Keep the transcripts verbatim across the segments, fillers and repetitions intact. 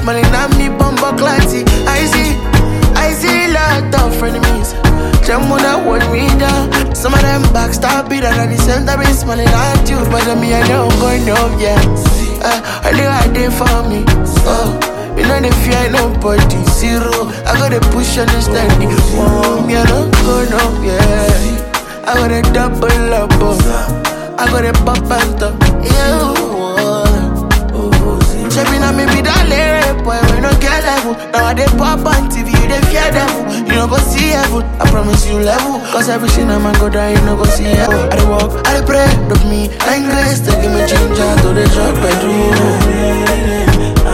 smiling at me, bumbo classy. I see, I see a lot of frenemies. Them wanna hold me down. Some of them backstab it, and at the center be smiling at you. But me, I don't go no, yeah. Uh, I know I did for me. Oh, you know the fear nobody zero. I gotta push on the steady. Oh, me, I don't go no, yeah. I gotta double up. Oh. I gotta pop and top. Yeah. Checking on me be that lyric, boy, we no get level. Now I dey pop on T V, you dey fear devil. You no go see heaven, I promise you level. Cause everything I'm go down, you no go see heaven. I dey walk, I dey pray, look me, and grace, they give me ginger to the drug bedroom.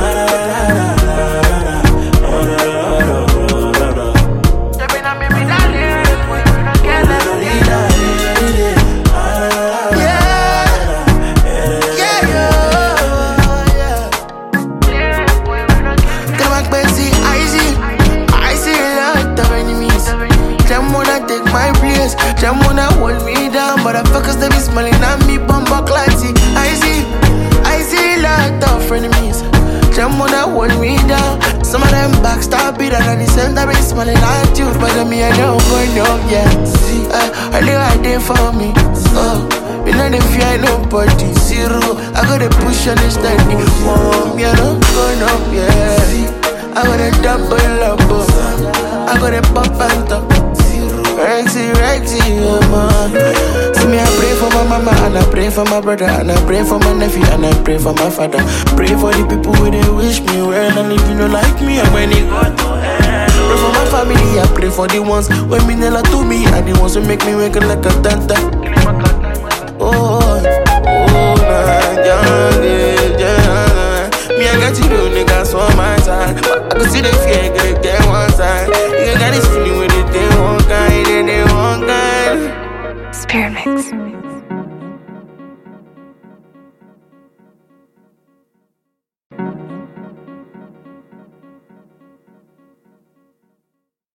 Them wanna hold me down, but I fuckers they be smiling at me, bumbo classy. I see, I see a lot of frenemies. Them wanna hold me down. Some of them backstab it, and at the center be smiling at you. But me, I don't go no, yeah. Uh, I know I did for me. Oh, you know the fear nobody zero. I gotta push on the steady. Oh, me, I don't go no, yeah. I gotta double up. Oh. I gotta pop and top. Rexy, Rexy, oh man. See me, I pray for my mama, and I pray for my brother, and I pray for my nephew, and I pray for my father. Pray for the people who they wish me well, and if you don't like me, I'm when you go to hell. Pray for my family, I pray for the ones when me never to me, and the ones who make me wake like a tanta. Oh, oh, man, yeah, yeah, yeah. Me, I got you, do niggas on my side, but I can see the fear, get get one side. You got this feeling with it, they won't guide, they won't guide. Spirit Mix.